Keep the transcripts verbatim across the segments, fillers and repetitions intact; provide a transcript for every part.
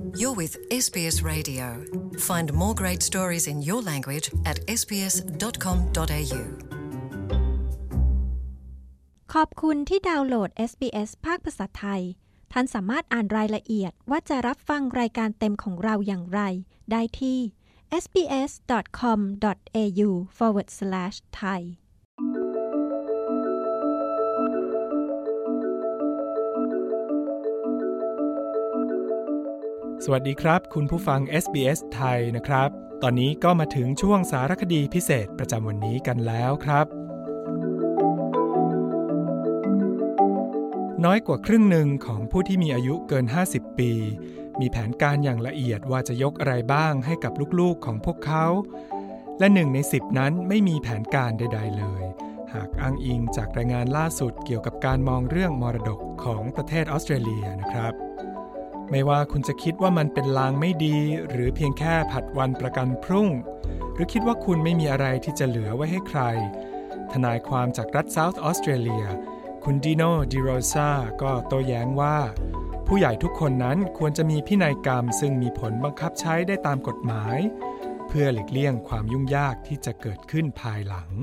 You're with เอส บี เอส Radio. Find more great stories in your language atเอส บี เอส ดอท คอม ดอท เอ ยูขอบคุณที่ดาวน์โหลด เอส บี เอส ภาคภาษาไทยท่านสามารถอ่านรายละเอียดว่าจะรับฟังรายการเต็มของเราอย่างไรได้ที่ เอส บี เอส ดอท คอม ดอท เอ ยู สแลช สแลช ไทยสวัสดีครับคุณผู้ฟัง เอส บี เอส ไทยนะครับตอนนี้ก็มาถึงช่วงสารคดีพิเศษประจำวันนี้กันแล้วครับน้อยกว่าครึ่งหนึ่งของผู้ที่มีอายุเกินห้าสิบปีมีแผนการอย่างละเอียดว่าจะยกอะไรบ้างให้กับลูกๆของพวกเขาและหนึ่งในสิบนั้นไม่มีแผนการใดๆเลยหากอ้างอิงจากรายงานล่าสุดเกี่ยวกับการมองเรื่องมรดกของประเทศออสเตรเลียนะครับไม่ว่าคุณจะคิดว่ามันเป็นลางไม่ดีหรือเพียงแค่ผัดวันประกันพรุ่งหรือคิดว่าคุณไม่มีอะไรที่จะเหลือไว้ให้ใครทนายความจากรัฐเซาท์ออสเตรเลียคุณดิโน ดิโรซาก็โต้แย้งว่าผู้ใหญ่ทุกคนนั้นควรจะมีพินัยกรรมซึ่งมีผลบังคับใช้ได้ตามกฎหมายเพื่อหลีกเลี่ยงความยุ่งยากที่จะเกิดขึ้นภายหลัง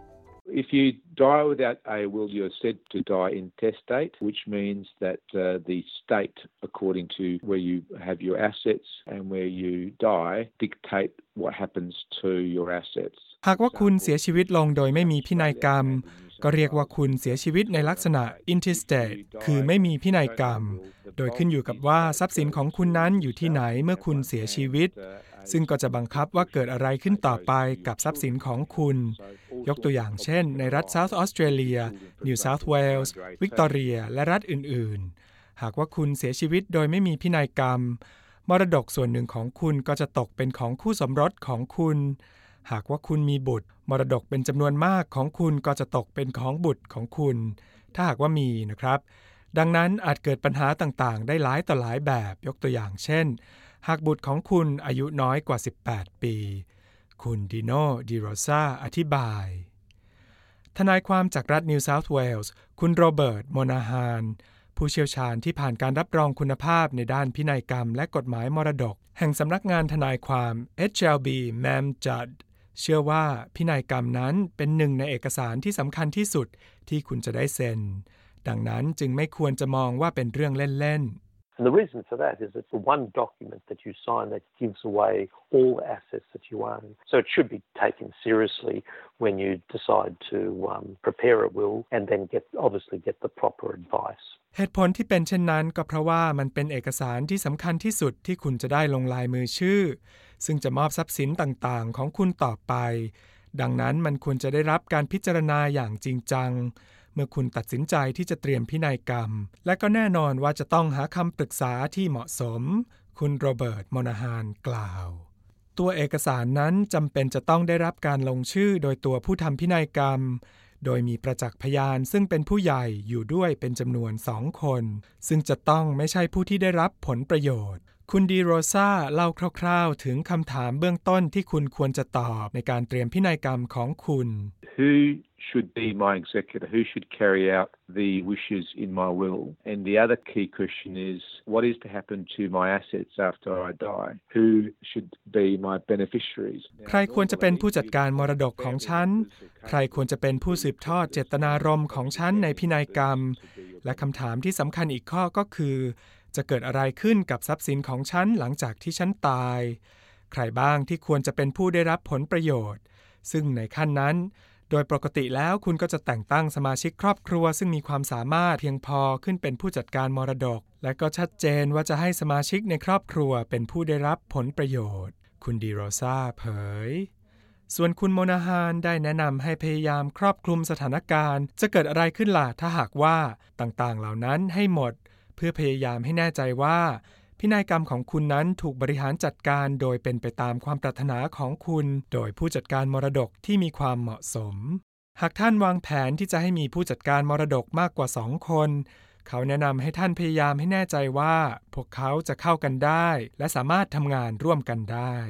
If you die without a will, you're said to die intestate, which means that uh, the state, according to where you have your assets and where you die, dictate what happens to your assets. หากว่าคุณเสียชีวิตลงโดยไม่มีพินัยกรรมก็เรียกว่าคุณเสียชีวิตในลักษณะ intestate คือไม่มีพินัยกรรมโดยขึ้นอยู่กับว่าทรัพย์สินของคุณนั้นอยู่ที่ไหนเมื่อคุณเสียชีวิตซึ่งก็จะบังคับว่าเกิดอะไรขึ้นต่อไปกับทรัพย์สินของคุณยกตัวอย่างเช่นในรัฐ South Australia New South Wales Victoria และรัฐอื่นๆหากว่าคุณเสียชีวิตโดยไม่มีพินัยกรรมมรดกส่วนหนึ่งของคุณก็จะตกเป็นของคู่สมรสของคุณหากว่าคุณมีบุตรมรดกเป็นจำนวนมากของคุณก็จะตกเป็นของบุตรของคุณถ้าหากว่ามีนะครับดังนั้นอาจเกิดปัญหาต่างๆได้หลายต่อหลายแบบยกตัวอย่างเช่นหากบุตรของคุณอายุน้อยกว่าสิบแปดปีคุณดิโน ดิโรซาอธิบายทนายความจากรัฐนิวเซาท์เวลส์คุณโรเบิร์ต โมนาฮานผู้เชี่ยวชาญที่ผ่านการรับรองคุณภาพในด้านพินัยกรรมและกฎหมายมรดกแห่งสำนักงานทนายความ เอช แอล บี Mam Judd เชื่อว่าพินัยกรรมนั้นเป็นหนึ่งในเอกสารที่สำคัญที่สุดที่คุณจะได้เซ็นดังนั้นจึงไม่ควรจะมองว่าเป็นเรื่องเล่นๆ And the reason for that is it's the one document that you sign that gives away all the assets that you own. So it should be taken seriously when you decide to um, prepare a will and then get obviously get the proper advice. เหตุผลที่เป็นเช่นนั้นก็เพราะว่ามันเป็นเอกสารที่สำคัญที่สุดที่คุณจะได้ลงลายมือชื่อซึ่งจะมอบทรัพย์สินต่างๆของคุณต่อไปดังนั้นมันควรจะได้รับการพิจารณาอย่างจริงจังเมื่อคุณตัดสินใจที่จะเตรียมพินัยกรรมและก็แน่นอนว่าจะต้องหาคำปรึกษาที่เหมาะสมคุณโรเบิร์ต โมนาฮานกล่าวตัวเอกสารนั้นจำเป็นจะต้องได้รับการลงชื่อโดยตัวผู้ทำพินัยกรรมโดยมีประจักษ์พยานซึ่งเป็นผู้ใหญ่อยู่ด้วยเป็นจำนวนสองคนซึ่งจะต้องไม่ใช่ผู้ที่ได้รับผลประโยชน์คุณดิโรซาเล่าคร่าวๆถึงคำถามเบื้องต้นที่คุณควรจะตอบในการเตรียมพินัยกรรมของคุณ Who should be my executor? Who should carry out the wishes in my will? And the other key question is, what is to happen to my assets after I die? Who should be my beneficiaries? ใครควรจะเป็นผู้จัดการมรดกของฉันใครควรจะเป็นผู้สืบทอดเจตนารมณ์ของฉันในพินัยกรรมและคำถามที่สำคัญอีกข้อก็คือจะเกิดอะไรขึ้นกับทรัพย์สินของฉันหลังจากที่ฉันตายใครบ้างที่ควรจะเป็นผู้ได้รับผลประโยชน์ซึ่งในขั้นนั้นโดยปกติแล้วคุณก็จะแต่งตั้งสมาชิกครอบครัวซึ่งมีความสามารถเพียงพอขึ้นเป็นผู้จัดการมรดกและก็ชัดเจนว่าจะให้สมาชิกในครอบครัวเป็นผู้ได้รับผลประโยชน์คุณดิโรซาเผยส่วนคุณโมนาฮานได้แนะนำให้พยายามครอบคลุมสถานการณ์จะเกิดอะไรขึ้นล่ะถ้าหากว่าต่างๆเหล่านั้นให้หมดเพื่อพยายามให้แน่ใจว่าพินัยกรรมของคุณนั้นถูกบริหารจัดการโดยเป็นไปตามความปรารถนาของคุณโดยผู้จัดการมรดกที่มีความเหมาะสมหากท่านวางแผนที่จะให้มีผู้จัดการมรดกมากกว่าสองคนเขาแนะนำให้ท่านพยายามให้แน่ใจว่าพวกเขาจะเข้ากันได้และสามารถทำงานร่วมกันได้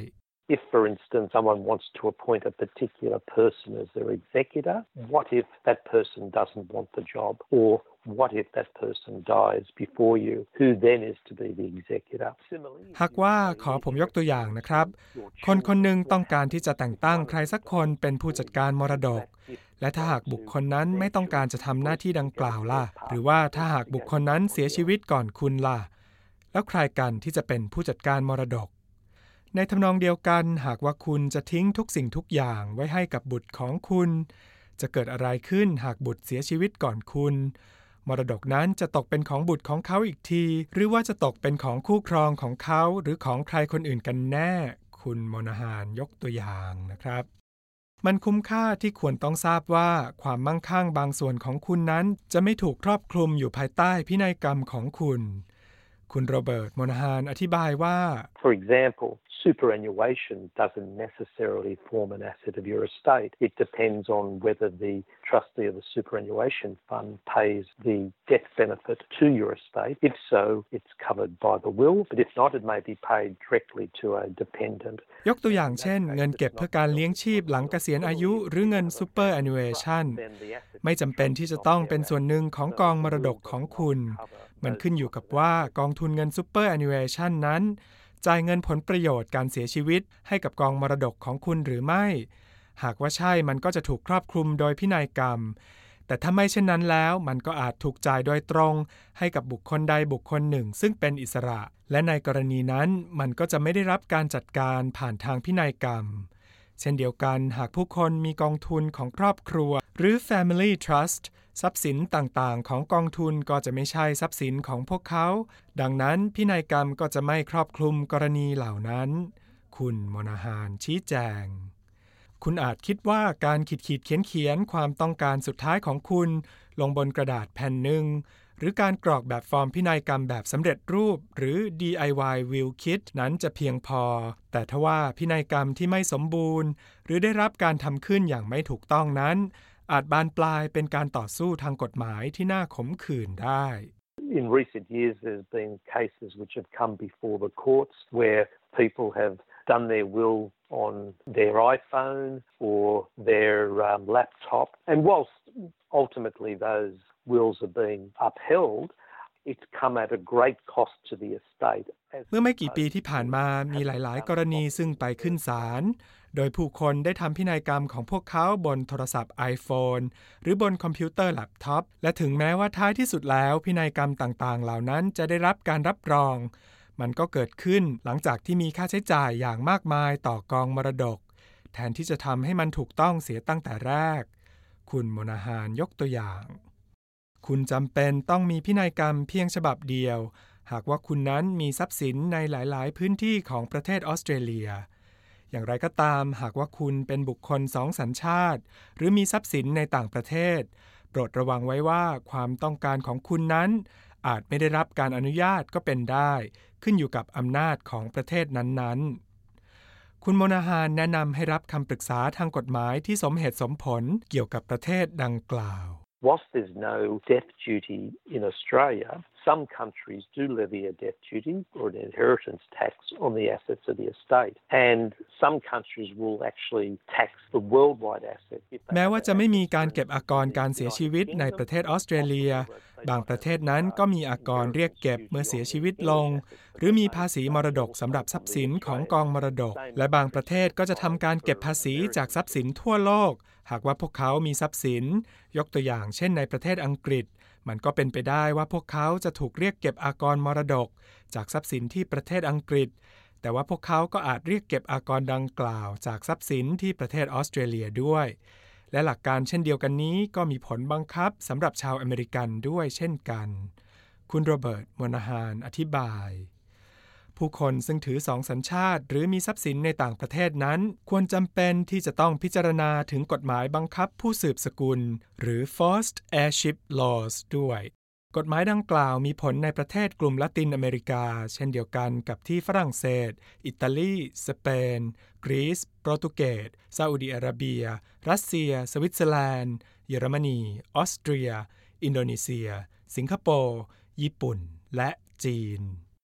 If, for instance, someone wants to appoint a particular person as their executor, what if that person doesn't want the job? Or what if that person dies before you? Who then is to be the executor? หากว่าขอผมยกตัวอย่างนะครับคนคนหนึ่งต้องการที่จะแต่งตั้งใครสักคนเป็นผู้จัดการมรดกและถ้าหากบุคคลนั้นไม่ต้องการจะทำหน้าที่ดังกล่าวล่ะหรือว่าถ้าหากบุคคลนั้นเสียชีวิตก่อนคุณล่ะแล้วใครกันที่จะเป็นผู้จัดการมรดกในทำนองเดียวกันหากว่าคุณจะทิ้งทุกสิ่งทุกอย่างไว้ให้กับบุตรของคุณจะเกิดอะไรขึ้นหากบุตรเสียชีวิตก่อนคุณมรดกนั้นจะตกเป็นของบุตรของเขาอีกทีหรือว่าจะตกเป็นของคู่ครองของเขาหรือของใครคนอื่นกันแน่คุณโมนาฮานยกตัวอย่างนะครับมันคุ้มค่าที่ควรต้องทราบว่าความมั่งคั่งบางส่วนของคุณนั้นจะไม่ถูกครอบคลุมอยู่ภายใต้พินัยกรรมของคุณคุณโรเบิร์ตโมนาฮานอธิบายว่า For example, superannuation doesn't necessarily form an asset of your estate. It depends on whether the trustee of the superannuation fund pays the death benefit to your estate. If so, it's covered by the will, but if not, it may be paid directly to a dependent. ยกตัวอย่างเช่นเงินเก็บเพื่อการเลี้ยงชีพหลังเกษียณอายุหรือเงิน superannuation ไม่จำเป็นที่จะต้องเป็นส่วนหนึ่งของกองมรดกของคุณมันขึ้นอยู่กับว่ากองทุนเงิน superannuation นั้นจ่ายเงินผลประโยชน์การเสียชีวิตให้กับกองมรดกของคุณหรือไม่หากว่าใช่มันก็จะถูกครอบคลุมโดยพินัยกรรมแต่ถ้าไม่เช่นนั้นแล้วมันก็อาจถูกจ่ายโดยตรงให้กับบุคคลใดบุคคลหนึ่งซึ่งเป็นอิสระและในกรณีนั้นมันก็จะไม่ได้รับการจัดการผ่านทางพินัยกรรมเช่นเดียวกันหากผู้คนมีกองทุนของครอบครัวหรือ Family Trustทรัพย์สินต่างๆของกองทุนก็จะไม่ใช่ทรัพย์สินของพวกเขาดังนั้นพินัยกรรมก็จะไม่ครอบคลุมกรณีเหล่านั้นคุณโมนาฮานชี้แจงคุณอาจคิดว่าการขีดขีดเขียนเขียนความต้องการสุดท้ายของคุณลงบนกระดาษแผ่นหนึ่งหรือการกรอกแบบฟอร์มพินัยกรรมแบบสำเร็จรูปหรือ ดี ไอ วาย Will Kit นั้นจะเพียงพอแต่ทว่าพินัยกรรมที่ไม่สมบูรณ์หรือได้รับการทำขึ้นอย่างไม่ถูกต้องนั้นอาจบานปลายเป็นการต่อสู้ทางกฎหมายที่น่าขมขื่นได้ In recent years, there's been cases which have come before the courts where people have done their will on their iPhone or their um, laptop. And whilst ultimately those wills are being upheld, it's come at a great cost to the estate. เมื่อไม่กี่ปีที่ผ่านมามีหลายๆกรณีซึ่งไปขึ้นศาลโดยผู้คนได้ทำพินัยกรรมของพวกเขาบนโทรศัพท์ iPhone หรือบนคอมพิวเตอร์แล็ปท็อปและถึงแม้ว่าท้ายที่สุดแล้วพินัยกรรมต่างๆเหล่านั้นจะได้รับการรับรองมันก็เกิดขึ้นหลังจากที่มีค่าใช้จ่ายอย่างมากมายต่อกองมรดกแทนที่จะทำให้มันถูกต้องเสียตั้งแต่แรกคุณโมนาฮานยกตัวอย่างคุณจำเป็นต้องมีพินัยกรรมเพียงฉบับเดียวหากว่าคุณนั้นมีทรัพย์สินในหลายๆพื้นที่ของประเทศออสเตรเลียอย่างไรก็ตามหากว่าคุณเป็นบุคคลสองสัญชาติหรือมีทรัพย์สินในต่างประเทศโปรดระวังไว้ว่าความต้องการของคุณนั้นอาจไม่ได้รับการอนุญาตก็เป็นได้ขึ้นอยู่กับอำนาจของประเทศนั้นๆคุณโมนาฮานแนะนำให้รับคำปรึกษาทางกฎหมายที่สมเหตุสมผลเกี่ยวกับประเทศดังกล่าว Whilst there's no death duty in Australia, some countries do levy a death duty or an inheritance tax on the assets of the estate. And some countries will actually tax the worldwide asset. แม้ว่าจะไม่มีการเก็บอากรการเสียชีวิตในประเทศออสเตรเลียบางประเทศนั้นก็มีอากรเรียกเก็บเมื่อเสียชีวิตลงหรือมีภาษีมรดกสำหรับทรัพย์สินของกองมรดกและบางประเทศก็จะทำการเก็บภาษีจากทรัพย์สินทั่วโลกหากว่าพวกเขามีทรัพย์สินยกตัวอย่างเช่นในประเทศอังกฤษมันก็เป็นไปได้ว่าพวกเขาจะถูกเรียกเก็บอากรมรดกจากทรัพย์สินที่ประเทศอังกฤษแต่ว่าพวกเขาก็อาจเรียกเก็บอากรดังกล่าวจากทรัพย์สินที่ประเทศออสเตรเลียด้วยและหลักการเช่นเดียวกันนี้ก็มีผลบังคับสำหรับชาวอเมริกันด้วยเช่นกันคุณโรเบิร์ตโมนาฮานอธิบายผู้คนซึ่งถือสองสัญชาติหรือมีทรัพย์สินในต่างประเทศนั้นควรจำเป็นที่จะต้องพิจารณาถึงกฎหมายบังคับผู้สืบสกุลหรือ Forced Heirship Laws ด้วยกฎหมายดังกล่าวมีผลในประเทศกลุ่มละตินอเมริกาเช่นเดียวกันกับที่ฝรั่งเศสอิตาลีสเปนกรีซโปรตุเกสซาอุดิอาระเบียรัสเซียสวิตเซอร์แลนด์เยอรมนีออสเตรียอินโดนีเซียสิงคโปร์ญี่ปุ่นและจีน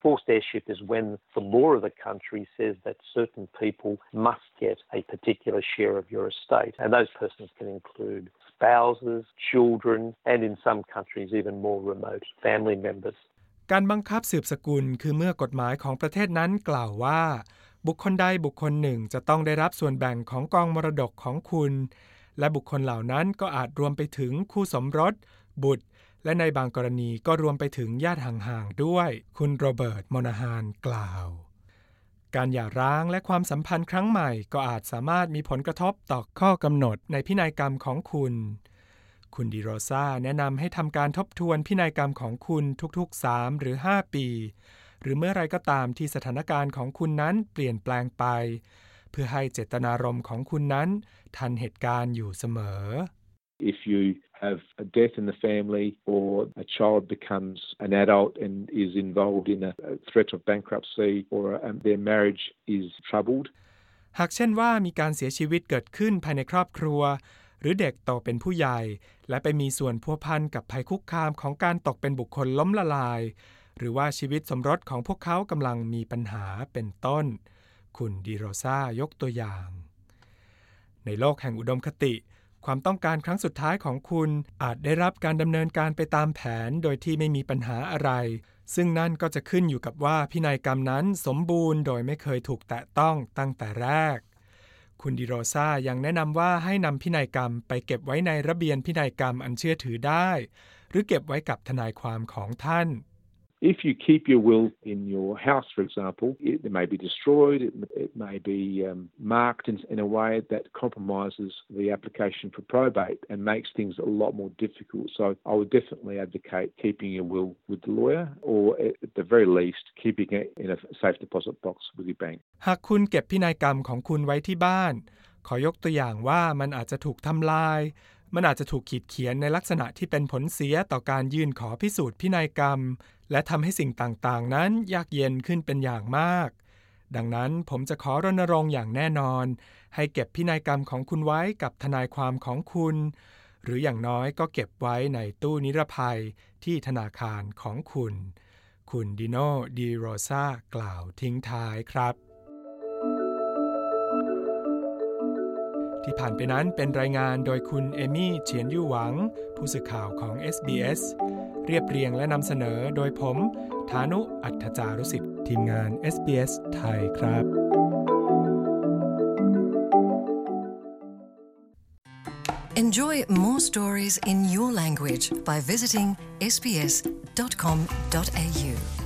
Forced heirship is when the law of the country says that certain people must get a particular share of your estate, and those persons can include spouses, children, and in some countries even more remote family members. การบังคับสืบสกุลคือเมื่อกฎหมายของประเทศนั้นกล่าวว่าบุคคลใดบุคคลหนึ่งจะต้องได้รับส่วนแบ่งของกองมรดกของคุณและบุคคลเหล่านั้นก็อาจรวมไปถึงคู่สมรสบุตรและในบางกรณีก็รวมไปถึงญาติห่างๆด้วยคุณโรเบิร์ต โมนาฮานกล่าวการหย่าร้างและความสัมพันธ์ครั้งใหม่ก็อาจสามารถมีผลกระทบต่อข้อกำหนดในพินัยกรรมของคุณคุณดิโรซาแนะนำให้ทำการทบทวนพินัยกรรมของคุณทุกๆสามหรือห้าปีหรือเมื่อไรก็ตามที่สถานการณ์ของคุณนั้นเปลี่ยนแปลงไปเพื่อให้เจตนารมณ์ของคุณนั้นทันเหตุการณ์อยู่เสมอ If you have a death in the family or a child becomes an adult and is involved in a threat of bankruptcy or their marriage is troubled หากเช่นว่ามีการเสียชีวิตเกิดขึ้นภายในครอบครัวหรือเด็กโตเป็นผู้ใหญ่และไปมีส่วนพัวพันกับภัยคุกคามของการตกเป็นบุคคลล้มละลายหรือว่าชีวิตสมรสของพวกเขากำลังมีปัญหาเป็นต้นคุณดิโรซายกตัวอย่างในโลกแห่งอุดมคติความต้องการครั้งสุดท้ายของคุณอาจได้รับการดำเนินการไปตามแผนโดยที่ไม่มีปัญหาอะไรซึ่งนั่นก็จะขึ้นอยู่กับว่าพินัยกรรมนั้นสมบูรณ์โดยไม่เคยถูกแตะต้องตั้งแต่แรกคุณดิโรซายังแนะนำว่าให้นำพินัยกรรมไปเก็บไว้ในระเบียนพินัยกรรมอันเชื่อถือได้หรือเก็บไว้กับทนายความของท่าน If you keep your will in your house, for example, it, it may be destroyed, it, it may be um, marked in, in a way that compromises the application for probate and makes things a lot more difficult. So I would definitely advocate keeping your will with the lawyer or at the very least keeping it in a safe deposit box with your bank. หากคุณเก็บพินัยกรรมของคุณไว้ที่บ้านขอยกตัวอย่างว่ามันอาจจะถูกทำลายมันอาจจะถูกขีดเขียนในลักษณะที่เป็นผลเสียต่อการยื่นขอพิสูจน์พินัยกรรมและทำให้สิ่งต่างๆนั้นยากเย็นขึ้นเป็นอย่างมากดังนั้นผมจะขอรณรงค์อย่างแน่นอนให้เก็บพินัยกรรมของคุณไว้กับทนายความของคุณหรืออย่างน้อยก็เก็บไว้ในตู้นิรภัยที่ธนาคารของคุณคุณดิโน ดิโรซากล่าวทิ้งท้ายครับที่ผ่านไปนั้นเป็นรายงานโดยคุณเอมี่เฉียนยู่หวังผู้สื่อข่าวของ เอส บี เอส เรียบเรียงและนำเสนอโดยผมฐานุอัฏฐจารุสิทธิ์ทีมงาน เอส บี เอส ไทยครับ Enjoy more stories in your language by visiting s b s dot com dot a u